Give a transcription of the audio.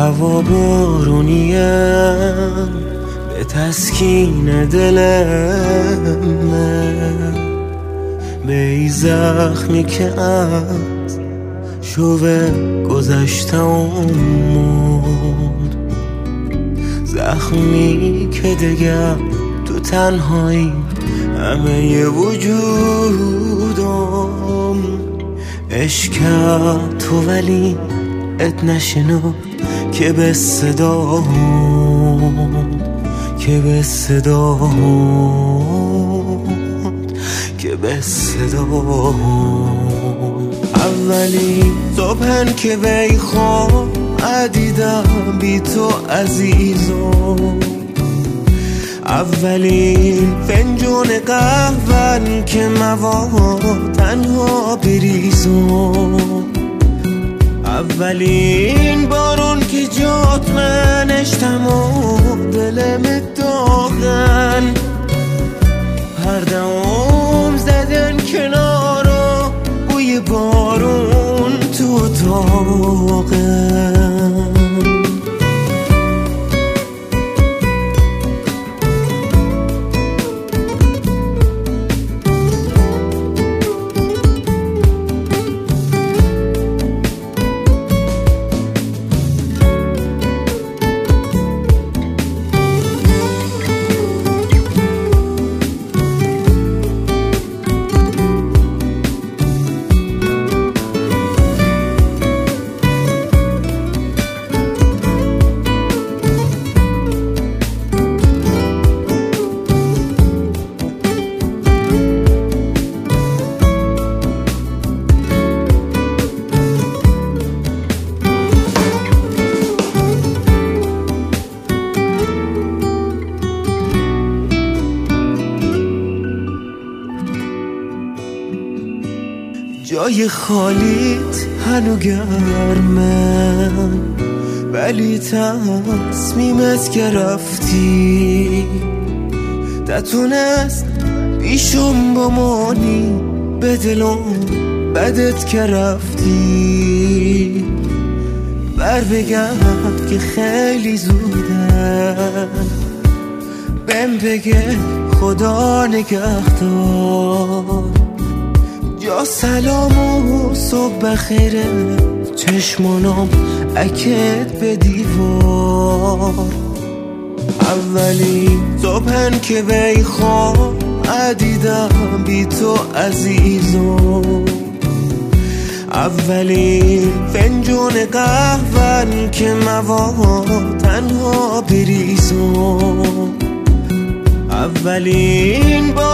هوا بارونیم به تسکین دلمه، به ای زخمی که از شوه گذشتم موند، زخمی که دگر تو تنهایی همه وجودم. عشق تو ولی ات نشنو که به صدا که به صدا که به صدا. اولی صبحن که بی خواب عدیدم بی تو عزیزم، اولین فنجون قهوه که مواد تنها بریزم، اولین بارون که جات منشتم و دلم داغن، هر دم زدن کنار و بوی بارون تو اتاقم. جای خالیت هنو گرمه، ولی تصمیمت که رفتی نتونست پیشم بمانی، به دلم بدت که رفتی. بر بگرد که خیلی زوده، بهم بگه خدا نگهدار، یا سلام و صبح بخیره چشمانم اکت به دیوار. اولی صبحن که بی خواب عدیدم بی تو عزیزم، اولین فنجون قهوه که مواد تنها بریزم، اولین